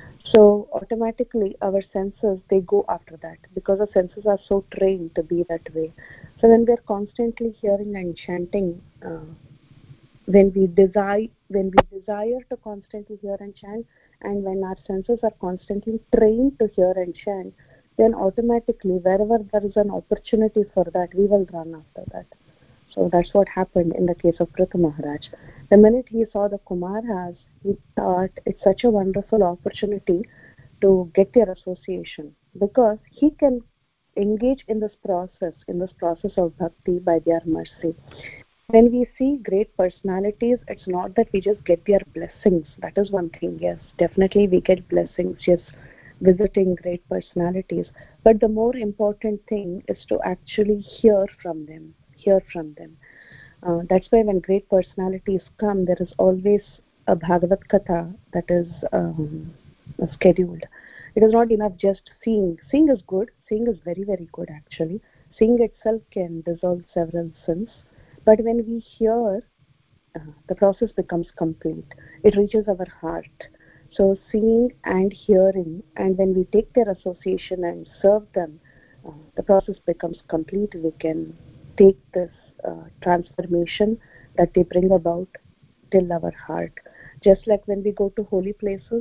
So automatically our senses, they go after that because the senses are so trained to be that way. So when we are constantly hearing and chanting, uh, when we desire when we desire to constantly hear and chant, and when our senses are constantly trained to hear and chant, then automatically wherever there is an opportunity for that, we will run after that. So that's what happened in the case of Prithu Maharaj. The minute he saw the Kumaras, he thought it's such a wonderful opportunity to get their association, because he can engage in this process in this process of bhakti by their mercy. When we see great personalities, it's not that we just get their blessings. That is one thing. Yes, definitely we get blessings just visiting great personalities. But the more important thing is to actually hear from them. Hear from them. Uh, that's why when great personalities come, there is always a Bhagavad Katha that is um, scheduled. It is not enough just seeing. Seeing is good. Seeing is very, very good actually. Seeing itself can dissolve several sins. But when we hear, uh, the process becomes complete. It reaches our heart. So seeing and hearing, and when we take their association and serve them, uh, the process becomes complete. We can take this uh, transformation that they bring about till our heart. Just like when we go to holy places,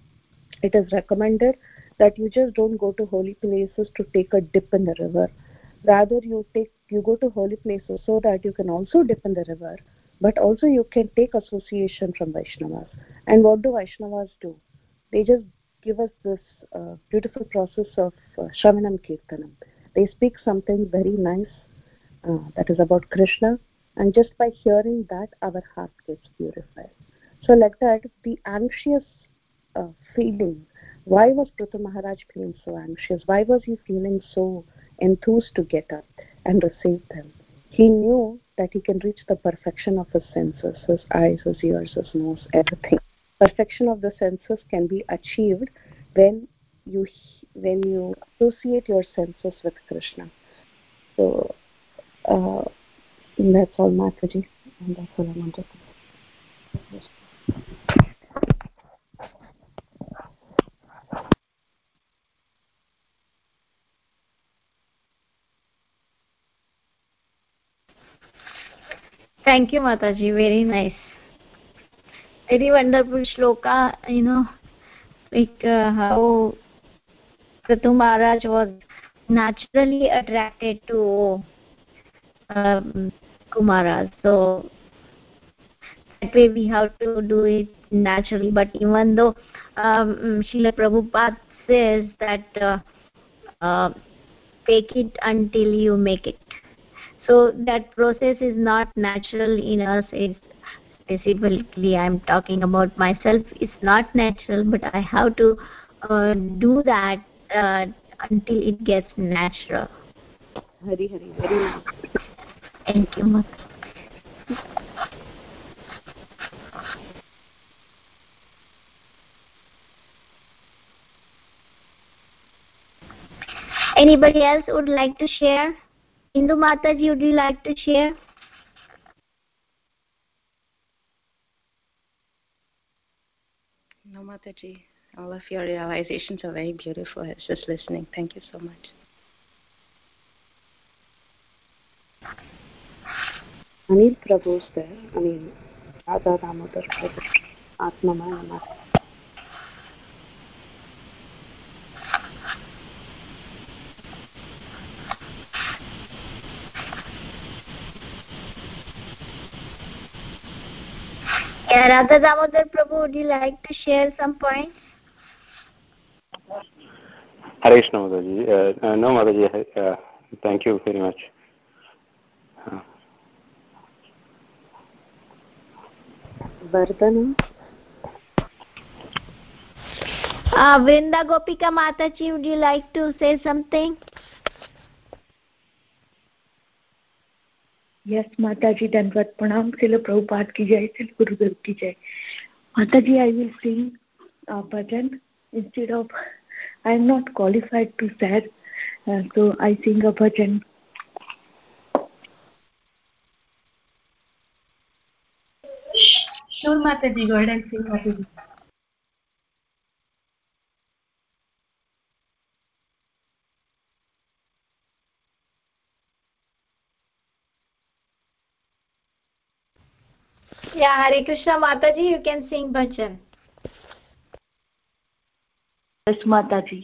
it is recommended that you just don't go to holy places to take a dip in the river. Rather, you take you go to holy places so that you can also dip in the river, but also you can take association from Vaishnavas. And what do Vaishnavas do? They just give us this uh, beautiful process of uh, Shravanam Kirtanam. They speak something very nice uh, that is about Krishna, and just by hearing that, our heart gets purified. So like that, the anxious uh, feeling, why was Prithu Maharaj feeling so anxious? Why was he feeling so enthused to get up and receive them? He knew that he can reach the perfection of his senses, his eyes, his ears, his nose, everything. Perfection of the senses can be achieved when you when you associate your senses with Krishna. So uh, that's all, Mataji, and that's all I wanted to say. Thank you, Mataji. Very nice. Very wonderful shloka, you know, like uh, how Prithu Maharaj was naturally attracted to um, Kumaras. So that way we have to do it naturally. But even though um, Srila Prabhupada says that uh, uh, fake it until you make it. So that process is not natural in us. It's specifically, I'm talking about myself. It's not natural, but I have to uh, do that uh, until it gets natural. Hari Hari, very nice. Thank you, Mother. Anybody else would like to share? Indu Mataji, would you like to share? No, Mataji. All of your realizations are very beautiful. I was just listening. Thank you so much. Anil Prabhu's there. I mean, Radha Damodar Prabhu, Atmamaya Mata. Yeah, Radha Damodar Prabhu, would you like to share some points? Hare Krishna, Mataji. Uh, uh, no, Mataji, uh, thank you very much. Uh. Vardhana? Uh, Vrinda Gopika Mataji, would you like to say something? Yes, Mataji, Danvat Pranam, Srila Prabhupada ki jai, Srila Gurudev ki jai. Mataji, I will sing a bhajan instead of, I am not qualified to say, uh, so I sing a bhajan. Sure, Mataji, go ahead and sing, Mataji. Yeah, Hare Krishna Mataji, you can sing bhajan. Yes, Mataji.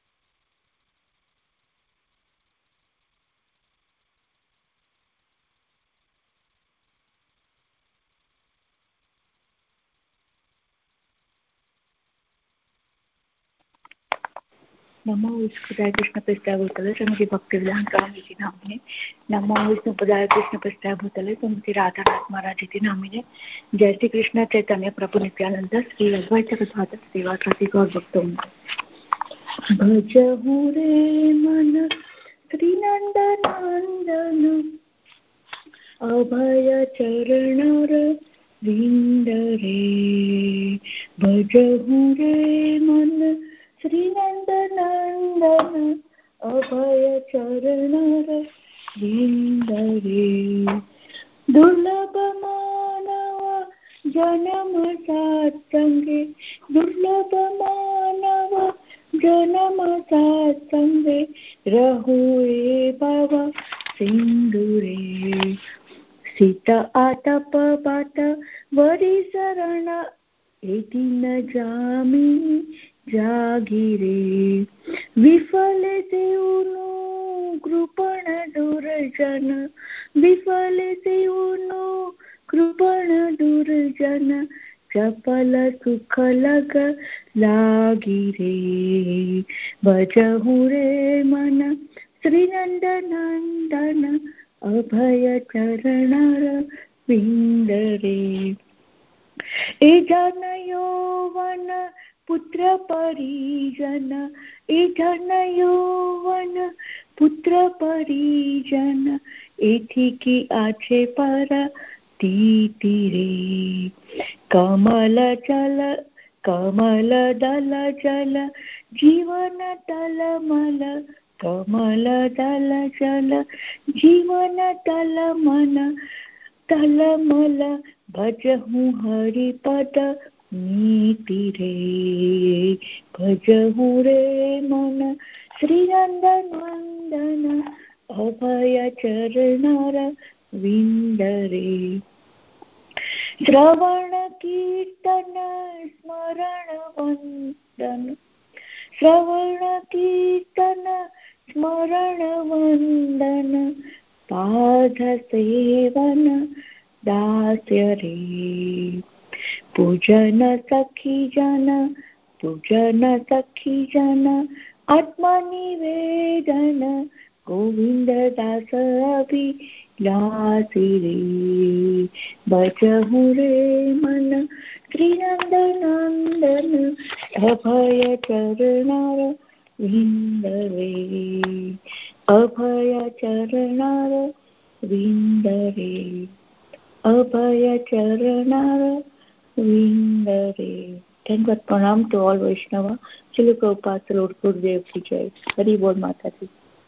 नमो विष्णुपदाय कृष्णपृष्ठाय भूतले श्रीमती भक्तिवेदांत स्वामी जी नामिने नमो विष्णुपदाय कृष्णपृष्ठाय भूतले श्रीमती राधानाथ महाराज जी नामिने जय श्री कृष्ण चैतन्य प्रभु नित्यानंद श्री अद्वैत गदाधर श्रीवासादि गौर भक्तवृंद भजहु रे मन श्री नंदनंदन अभय चरण विंद रे भजहु रे मन श्री नंदनंदन अभय चरण विंद रे दुर्लभ मानव जन्म सत्संगे दुर्लभ मानव जन्म सत्संगे रहुए भव सिंधुरे सीता आतप बात वरी शरण एति न जामी जागिरे विफल देउनु कृपण दुर्जन विफल देउनु कृपण दुर्जन चपल सुख लग लागिरे भजहु रे मन श्री नंदनंदन अभय चरण विंद रे ए जन यौवन पुत्र परिजन ए जन यौवन पुत्र परिजन एथि की आछे पर तीति रे कमल जल कमल दल जल जीवन तलमल कमल दल जल जीवन तलमन तलमल भजहु हरि पद नीति रे भजहु रे मन श्री नंदनंदन अभय चरणर विंद रे श्रवण कीर्तन स्मरण वंदन श्रवण कीर्तन स्मरण वंदन पाद सेवन दास्य रे पूजन सखी जन पूजन सखी जन आत्मनिवेदन गोविंद दास अभिलाषी रे भजहु रे मन श्री नंदनंदन अभय चरणर विंद रे अभय चरणर विंद रे अभय चरणर विंद रे धन्यवाद प्रणाम टू ऑल वैष्णव श्रील प्रभुपाद श्री गुरुदेव की जय हरि बोल माता जी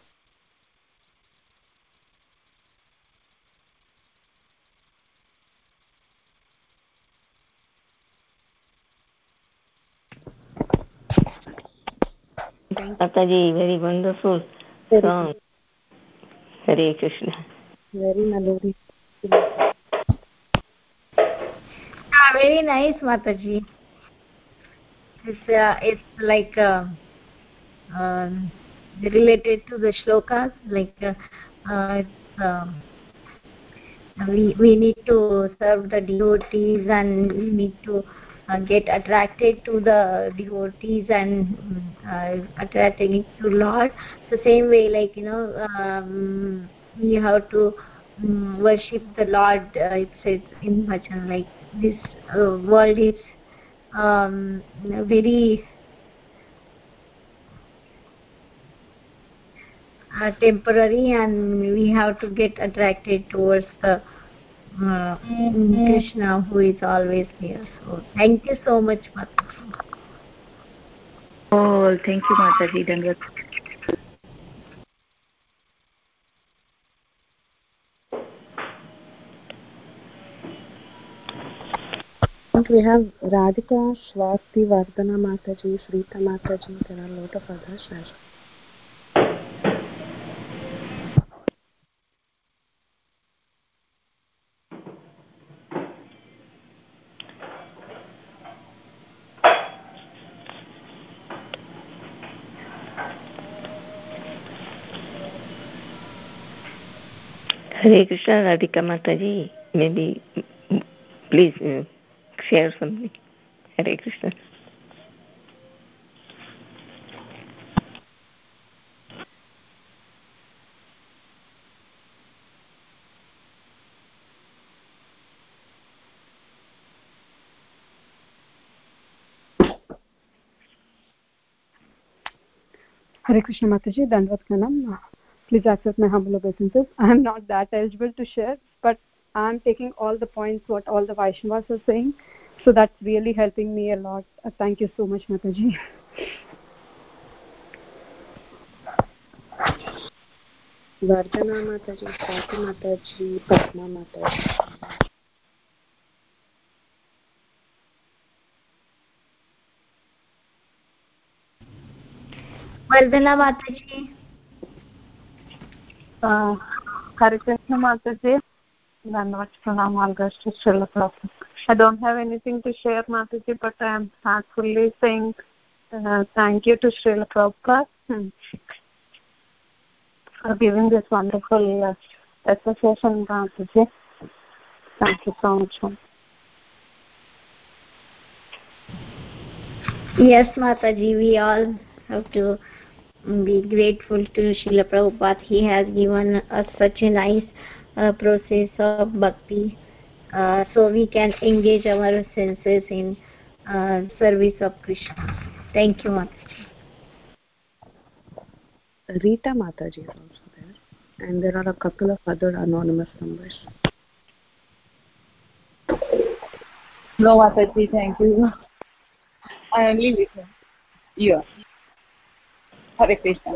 Mataji, very wonderful very song. Hare Krishna. Very melodious. Ah, very nice, Mataji. It's, uh, it's like uh, uh, related to the shlokas, like uh, uh, it's, um, we we need to serve the devotees, and we need to uh, get attracted to the devotees and uh, attracting to Lord. So same way, like you know, um, we have to um, worship the Lord. Uh, it says in Bhajan, like this uh, world is um, very uh, temporary, and we have to get attracted towards the uh, Krishna, who is always there. So thank you so much, Mataji. Oh, thank you, Mataji. Dandavat. We have Radhika, Swati, Vardhana Mataji, Srita Mataji. There are a lot of others as well. Hare Krishna, Radhika Mataji. Maybe, please uh, share something. Hare Krishna. Hare Krishna Mataji, Dandavat Pranam. Please accept my humble obeisances. I am not that eligible to share, but I am taking all the points what all the Vaishnavas are saying. So that's really helping me a lot. Uh, thank you so much, Mataji. Vardhana Mataji, Swati Mataji, Padma Mataji. Vardhana Mataji. Uh, Hare Krishna Mataji. Dandavat Pranam, all goes to Srila Prabhupada. I don't have anything to share, Mataji, but I am heartfully saying uh, thank you to Srila Prabhupada hmm, for giving this wonderful uh, association, Mataji. Thank you so much. Yes, Mataji, we all have to be grateful to Srila Prabhupada. He has given us such a nice uh, process of bhakti, uh, so we can engage our senses in uh, service of Krishna. Thank you, Mataji. Rita Mataji is also there, and there are a couple of other anonymous numbers. No, Mataji, thank you. I only listen. Yeah. Hare Krishna.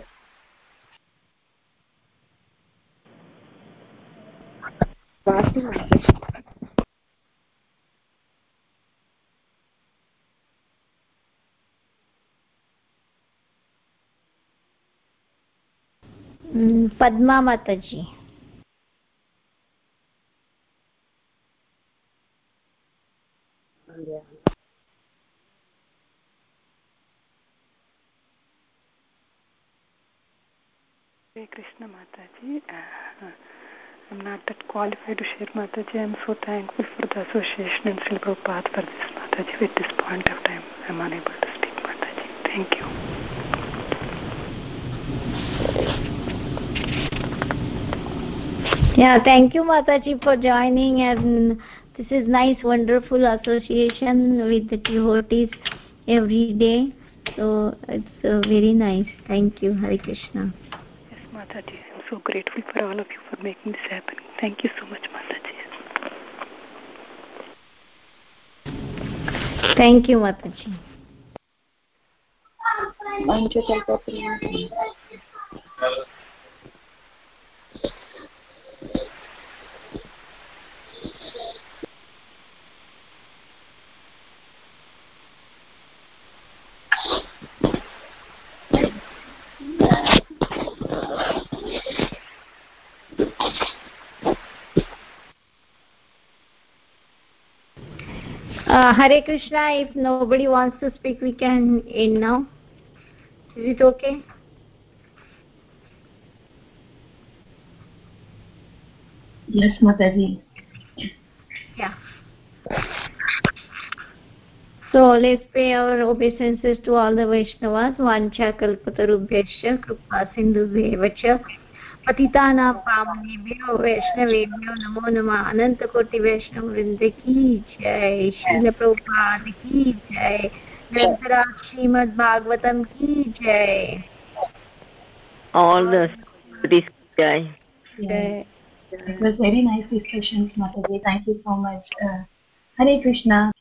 Swati Mataji. Mm, Padma Mataji. Yeah. Hare Krishna Mataji. Uh, I'm not that qualified to share, Mataji. I'm so thankful for the association and Srila Prabhupada for this, Mataji. At this point of time, I'm unable to speak, Mataji. Thank you. Yeah, thank you, Mataji, for joining, and this is nice, wonderful association with the devotees every day. So it's uh, very nice. Thank you, Hare Krishna. Yes, Mataji. I'm so grateful for all of you for making this happen. Thank you so much, Mataji. Thank you, Mataji. Uh, Hare Krishna, if nobody wants to speak, we can end now. Is it okay? Yes, Mataji. So let's pay our obeisances to all the Vaishnavas. Vancha kalpatarubhyascha kripa sindhubhyeva cha patitanam pavanebhyo Vaishnavebhyo namo namah. Ananta koti Vaishnav vrinda ki jai. Srila Prabhupada ki jai. Grantharaj Srimad Bhagavatam ki jai. All the devotees ki jai. Jai. It was very nice discussions, Mataji. Thank you so much. Uh, Hare Krishna.